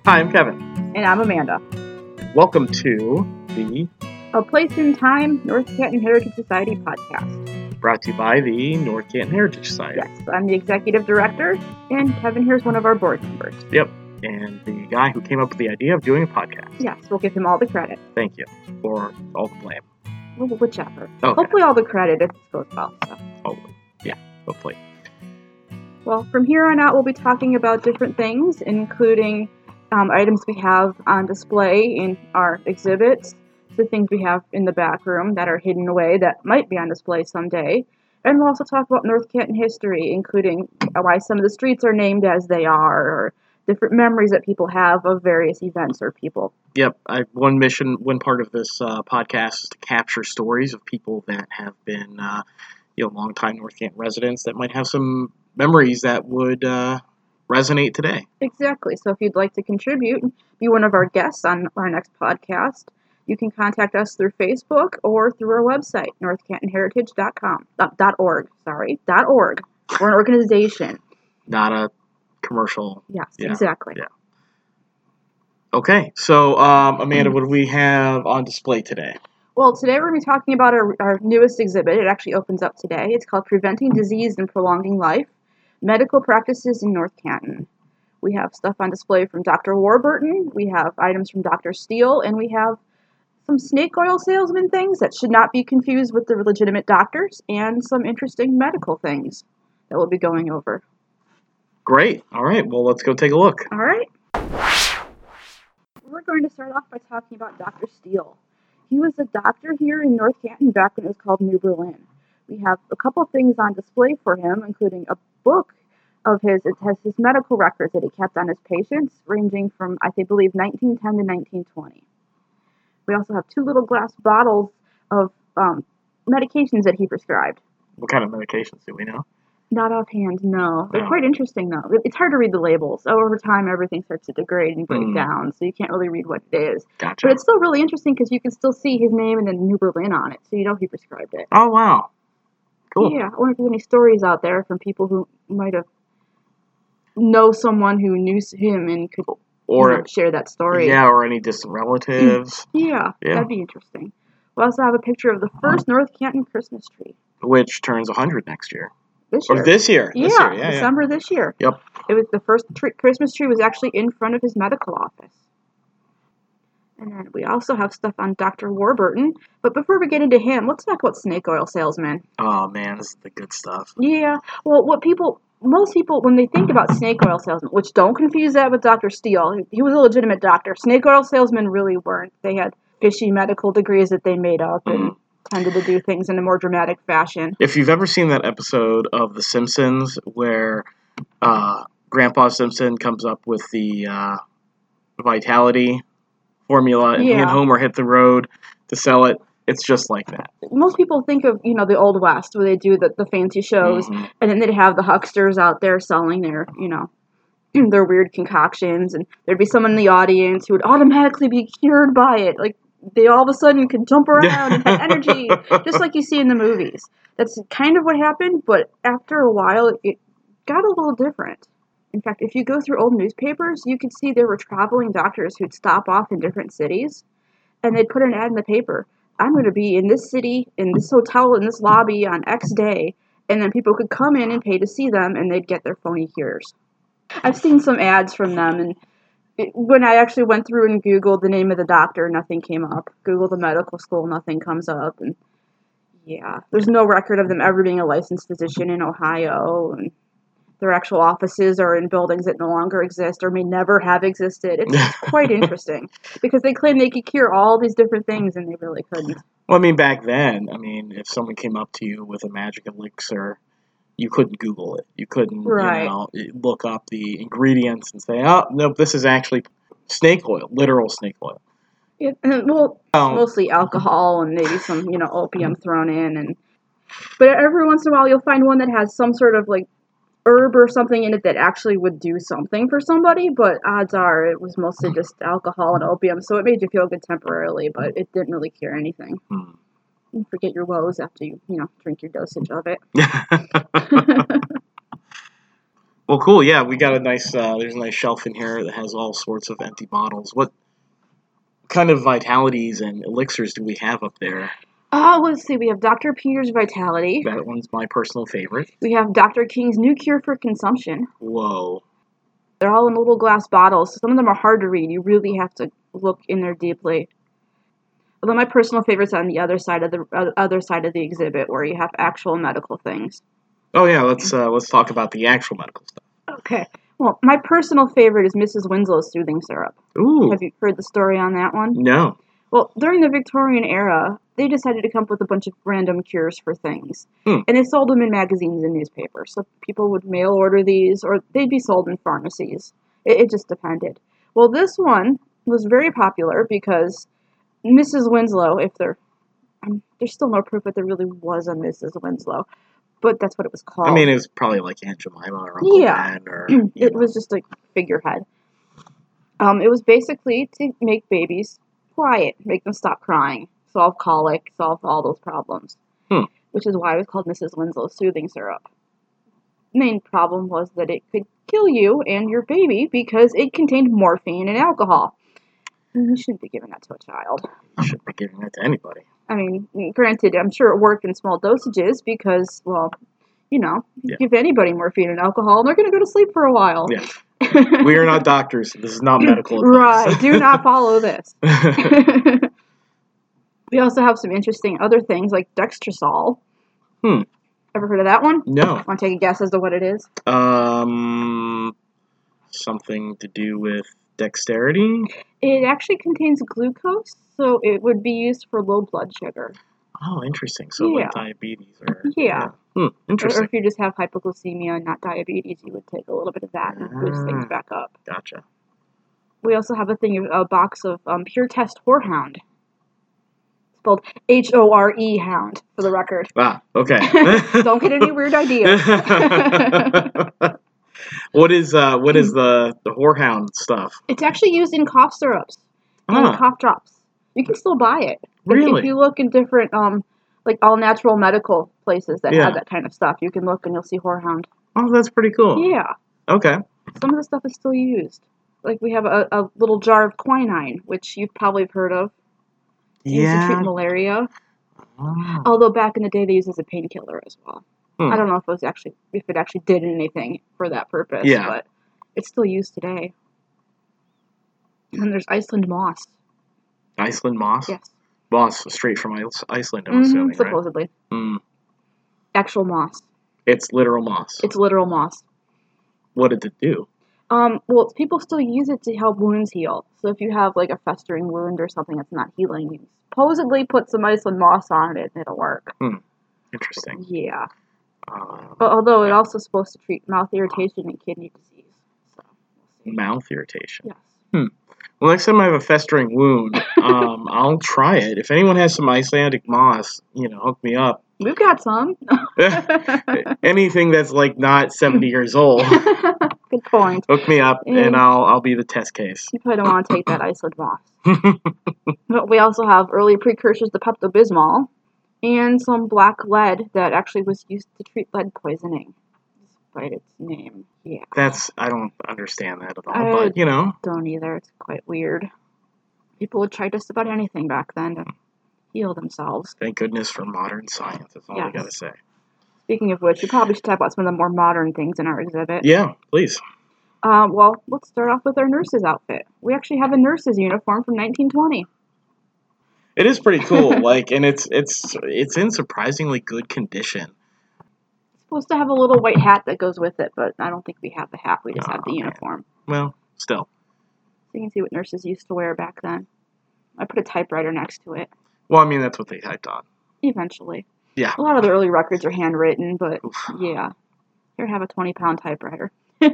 Hi, I'm Kevin. And I'm Amanda. Welcome to the A Place in Time North Canton Heritage Society podcast. brought to you by the North Canton Heritage Society. Yes, I'm the executive director, and Kevin here's one of our board members. Yep, and the guy who came up with the idea of doing a podcast. Yes, we'll give him all the credit. Thank you, or all the blame. Well, whichever. Okay. Hopefully all the credit if this goes well. So. Hopefully. Well, from here on out, we'll be talking about different things, including items we have on display in our exhibits, the things we have in the back room that are hidden away that might be on display someday. And we'll also talk about North Canton history, including why some of the streets are named as they are, or different memories that people have of various events or people. Yep, one part of this podcast is to capture stories of people that have been, longtime North Canton residents that might have some memories that would resonate today. Exactly. So if you'd like to contribute, be one of our guests on our next podcast, you can contact us through Facebook or through our website, northcantonheritage.com. .org. We're an organization. Not a commercial. Yes, Yeah. exactly. Yeah. Okay, so Amanda, what do we have on display today? Well, today we're going to be talking about our newest exhibit. It actually opens up today. It's called Preventing Disease and Prolonging Life, Medical Practices in North Canton. We have stuff on display from Dr. Warburton, we have items from Dr. Steele, and we have some snake oil salesman things that should not be confused with the legitimate doctors, and some interesting medical things that we'll be going over. Great. All right, well, let's go take a look. All right. We're going to start off by talking about Dr. Steele. He was a doctor here in North Canton back when it was called New Berlin. We have a couple things on display for him, including a book of his. It has his medical records that he kept on his patients, ranging from, I believe, 1910 to 1920. We also have 2 little glass bottles of medications that he prescribed. What kind of medications do we know? Not offhand, no. They're quite interesting, though. It's hard to read the labels. Over time, everything starts to degrade and break down, so you can't really read what it is. Gotcha. But it's still really interesting because you can still see his name and then New Berlin on it, so you know he prescribed it. Oh, wow. Cool. Yeah, I wonder if there's any stories out there from people who might have know someone who knew him and could share that story. Yeah, or any distant relatives. Yeah, that'd be interesting. We also have a picture of the first North Canton Christmas tree. Which turns 100 next year. This year. Or this year. Yeah, December this year. Yep. It was the first Christmas tree was actually in front of his medical office. And then we also have stuff on Dr. Warburton. But before we get into him, let's talk about snake oil salesmen. Oh, man, this is the good stuff. Yeah. Well, most people, when they think about snake oil salesmen, which don't confuse that with Dr. Steele, he was a legitimate doctor. Snake oil salesmen really weren't. They had fishy medical degrees that they made up and tended to do things in a more dramatic fashion. If you've ever seen that episode of The Simpsons where Grandpa Simpson comes up with the Vitality formula and he and Homer hit the road to sell it, it's just like that. Most people think of, the Old West where they do the fancy shows, and then they'd have the hucksters out there selling their, their weird concoctions, and there'd be someone in the audience who would automatically be cured by it. Like, they all of a sudden could jump around and have energy, just like you see in the movies. That's kind of what happened, but after a while, it got a little different. In fact, if you go through old newspapers, you could see there were traveling doctors who'd stop off in different cities, and they'd put an ad in the paper. I'm going to be in this city, in this hotel, in this lobby on X day, and then people could come in and pay to see them, and they'd get their phony cures. I've seen some ads from them, and when I actually went through and Googled the name of the doctor, nothing came up. Googled the medical school, nothing comes up. And yeah, there's no record of them ever being a licensed physician in Ohio. And their actual offices are in buildings that no longer exist or may never have existed. It's quite interesting because they claim they could cure all these different things and they really couldn't. Well, back then, if someone came up to you with a magic elixir, you couldn't Google it. You couldn't, look up the ingredients and say, oh, no, this is actually snake oil, literal snake oil. Yeah, mostly alcohol and maybe some, opium thrown in. But every once in a while you'll find one that has some sort of, herb or something in it that actually would do something for somebody, but odds are it was mostly just alcohol and opium, so it made you feel good temporarily, but it didn't really cure anything. You forget your woes after you drink your dosage of it. Well, cool. Yeah, we got a nice. There's a nice shelf in here that has all sorts of empty bottles. What kind of vitalities and elixirs do we have up there? Let's see. We have Dr. Peter's Vitality. That one's my personal favorite. We have Dr. King's New Cure for Consumption. Whoa. They're all in little glass bottles. Some of them are hard to read. You really have to look in there deeply. Although my personal favorite's on the other side of the exhibit, where you have actual medical things. Oh yeah, let's talk about the actual medical stuff. Okay. Well, my personal favorite is Mrs. Winslow's soothing syrup. Ooh. Have you heard the story on that one? No. Well, during the Victorian era, they decided to come up with a bunch of random cures for things. And they sold them in magazines and newspapers. So people would mail order these, or they'd be sold in pharmacies. It just depended. Well, this one was very popular because Mrs. Winslow, there's still no proof that there really was a Mrs. Winslow, but that's what it was called. I mean, it was probably like Aunt Jemima or Uncle Ben, or it was just a figurehead. It was basically to make babies quiet, make them stop crying, solve colic, solve all those problems. Which is why it was called Mrs. Winslow's soothing syrup. Main problem was that it could kill you and your baby because it contained morphine and alcohol. You shouldn't be giving that to a child. You shouldn't be giving that to anybody. I mean, granted, I'm sure it worked in small dosages because, well, give anybody morphine and alcohol and they're going to go to sleep for a while. Yeah. We are not doctors. This is not medical advice. Right. Do not follow this. We also have some interesting other things like dextrosol. Ever heard of that one? No. Want to take a guess as to what it is? Something to do with dexterity? It actually contains glucose, so it would be used for low blood sugar. Oh, interesting. So like diabetes or... Yeah. Interesting. Or if you just have hypoglycemia and not diabetes, you would take a little bit of that and boost things back up. Gotcha. We also have a box of Pure Test Whorehound. Spelled H-O-R-E hound, for the record. Ah, okay. Don't get any weird ideas. What is the whorehound stuff? It's actually used in cough syrups and cough drops. You can still buy it. Really? If you look in different like all natural medical places that have that kind of stuff, you can look and you'll see whorehound. Oh, that's pretty cool. Yeah. Okay. Some of the stuff is still used. Like we have a little jar of quinine, which you've probably heard of. Used to treat malaria. Oh. Although back in the day they used it as a painkiller as well. I don't know if it actually did anything for that purpose. Yeah. But it's still used today. And there's Iceland moss. Iceland moss? Yes. Moss straight from Iceland, I'm assuming, supposedly. Right? Actual moss. It's literal moss. It's literal moss. What did it do? Well, people still use it to help wounds heal. So if you have like a festering wound or something that's not healing, you supposedly put some Iceland moss on it and it'll work. Interesting. Yeah. Although it's also supposed to treat mouth irritation and kidney disease. So we'll see. Mouth irritation? Yes. Well, next time I have a festering wound, I'll try it. If anyone has some Icelandic moss, hook me up. We've got some. Anything that's like not 70 years old. Good point. Hook me up, and I'll be the test case. You probably don't want to take that Iceland moss. But we also have early precursors to Pepto-Bismol and some black lead that actually was used to treat lead poisoning, despite its name. Yeah. I don't understand that at all, but don't either. It's quite weird. People would try just about anything back then to heal themselves. Thank goodness for modern science. That's all I gotta say. Speaking of which, we probably should talk about some of the more modern things in our exhibit. Yeah, please. Well, let's start off with our nurse's outfit. We actually have a nurse's uniform from 1920. It is pretty cool, and it's in surprisingly good condition. It's supposed to have a little white hat that goes with it, but I don't think we have the hat. We just have the uniform. Well, still. So you can see what nurses used to wear back then. I put a typewriter next to it. Well, I mean, that's what they typed on. Eventually. Yeah. A lot of the early records are handwritten, but yeah. Here, have a 20-pound typewriter.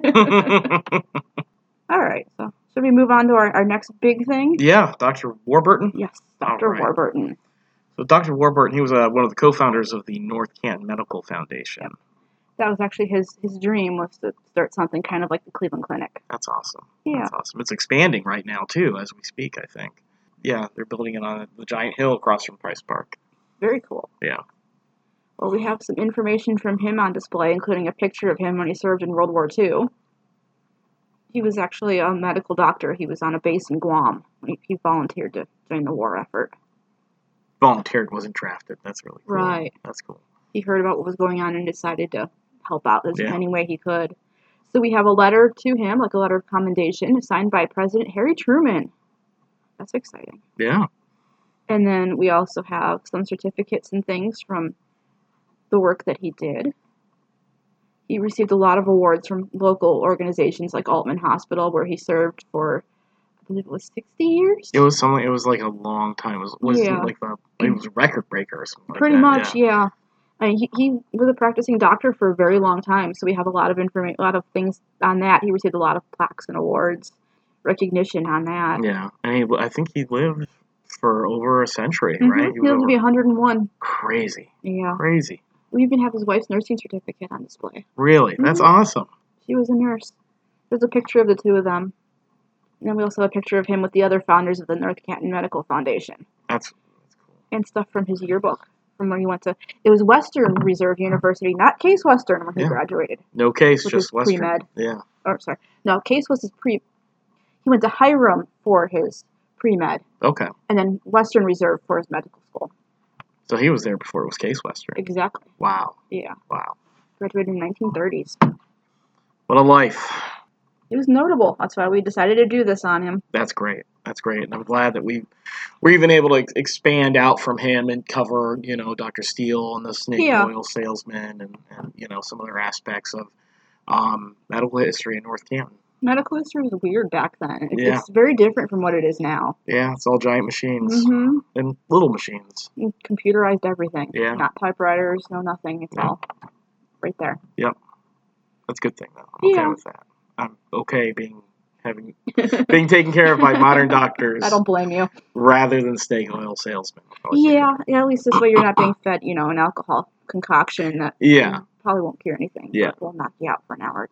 All right, so should we move on to our next big thing? Yeah, Dr. Warburton? Yes, Dr. Warburton. So Dr. Warburton, he was one of the co-founders of the North Canton Medical Foundation. Yep. That was actually his dream, was to start something kind of like the Cleveland Clinic. That's awesome. Yeah. That's awesome. It's expanding right now, too, as we speak, I think. Yeah, they're building it on the giant hill across from Price Park. Very cool. Yeah. Well, we have some information from him on display, including a picture of him when he served in World War II. He was actually a medical doctor. He was on a base in Guam. He volunteered to join the war effort. Volunteered, wasn't drafted. That's really cool. Right. That's cool. He heard about what was going on and decided to help out in any way he could. So we have a letter to him, like a letter of commendation, signed by President Harry Truman. That's exciting. Yeah. And then we also have some certificates and things from the work that he did. He received a lot of awards from local organizations like Altman Hospital, where he served for, I believe it was 60 years? It was something. It was like a long time. It was a record breaker or something. Pretty much, yeah. He was a practicing doctor for a very long time, so we have a lot of information, a lot of things on that. He received a lot of plaques and awards, recognition on that. Yeah, and I think he lived for over a century, mm-hmm. right? He lived to be 101. Crazy. Yeah. Crazy. We even have his wife's nursing certificate on display. Really? Mm-hmm. That's awesome. She was a nurse. There's a picture of the two of them. And then we also have a picture of him with the other founders of the North Canton Medical Foundation. That's cool. And stuff from his yearbook, from where he went to. It was Western Reserve University, not Case Western, when he graduated. No Case, just Western. Pre-med. Yeah. Oh, sorry. No, Case was his He went to Hiram for his pre-med. Okay. And then Western Reserve for his medical school. So he was there before it was Case Western. Exactly. Wow. Yeah. Wow. Graduated in 1930s. What a life. It was notable. That's why we decided to do this on him. That's great. That's great. And I'm glad that we're even able to expand out from him and cover, Dr. Steele and the snake oil salesman and some other aspects of medical history in North Canton. Medical history was weird back then. It's very different from what it is now. Yeah, it's all giant machines. Mm-hmm. And little machines. And computerized everything. Yeah. Not typewriters, no nothing. It's all right there. Yep. That's a good thing, though. I'm okay with that. I'm okay being taken care of by modern doctors. I don't blame you. Rather than snake oil salesmen. Yeah, at least this way you're not being fed, an alcohol concoction that probably won't cure anything. Yeah. But will knock you out for an hour.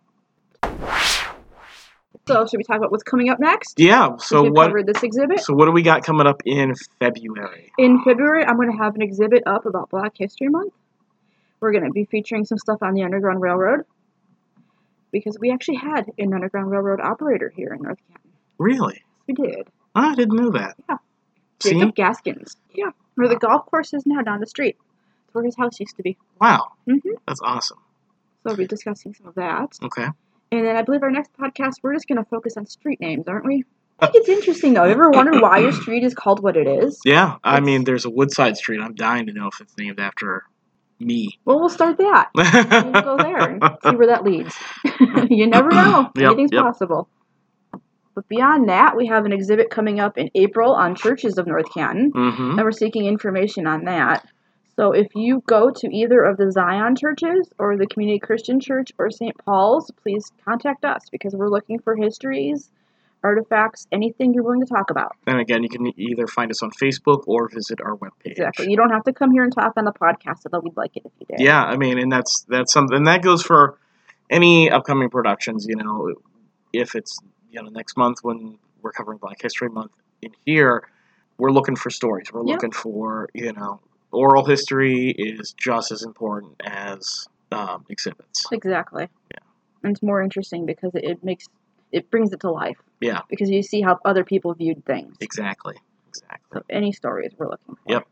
So, should we talk about what's coming up next? Yeah. So we covered this exhibit. So what do we got coming up in February? In February, I'm going to have an exhibit up about Black History Month. We're going to be featuring some stuff on the Underground Railroad, because we actually had an Underground Railroad operator here in North Canton. Really? We did. I didn't know that. Yeah. Jacob Gaskins. Yeah. Where the golf course is now down the street. It's where his house used to be. Wow. Mm-hmm. That's awesome. So we'll be discussing some of that. Okay. And then I believe our next podcast, we're just going to focus on street names, aren't we? I think it's interesting, though. Have you ever wondered why your street is called what it is? Yeah. I mean, there's a Woodside Street. I'm dying to know if it's named after me. Well, we'll start that. We'll go there and see where that leads. You never know. Anything's possible. But beyond that, we have an exhibit coming up in April on churches of North Canton. Mm-hmm. And we're seeking information on that. So if you go to either of the Zion churches or the Community Christian Church or St. Paul's, please contact us because we're looking for histories, artifacts, anything you're willing to talk about. And again, you can either find us on Facebook or visit our webpage. Exactly. You don't have to come here and talk on the podcast, although we'd like it if you did. Yeah, I mean, and that's something that goes for any upcoming productions. If it's next month when we're covering Black History Month in here, we're looking for stories. We're looking for oral history is just as important as exhibits. Exactly. Yeah. And it's more interesting because it brings it to life. Yeah. Because you see how other people viewed things. Exactly. So any stories we're looking for. Yep.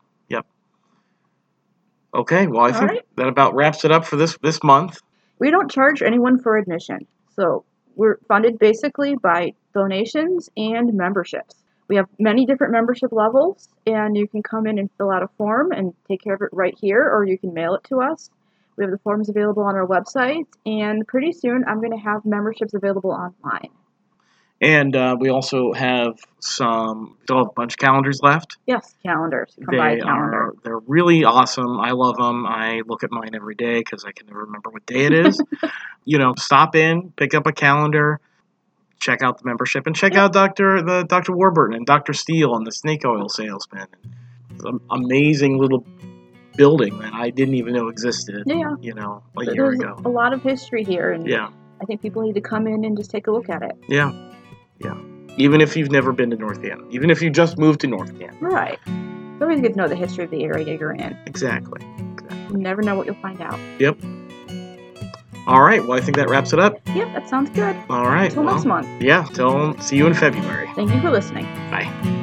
Okay, well I think that about wraps it up for this month. We don't charge anyone for admission. So we're funded basically by donations and memberships. We have many different membership levels, and you can come in and fill out a form and take care of it right here, or you can mail it to us. We have the forms available on our website, and pretty soon I'm going to have memberships available online. And we also have still have a bunch of calendars left. Yes, calendars. Come buy a calendar. They're really awesome. I love them. I look at mine every day because I can never remember what day it is. Stop in, pick up a calendar, check out the membership, and check out Dr. Warburton and Dr. Steele and the snake oil salesman. It's an amazing little building that I didn't even know existed. Yeah. A year ago. A lot of history here, and yeah. I think people need to come in and just take a look at it. Yeah. Yeah. Even if you've never been to North Canton. Even if you just moved to North Canton. Right. It's always good to know the history of the area you're in. Exactly. You never know what you'll find out. Yep. All right. Well, I think that wraps it up. Yep, that sounds good. All right. Until next month. Yeah. See you in February. Thank you for listening. Bye.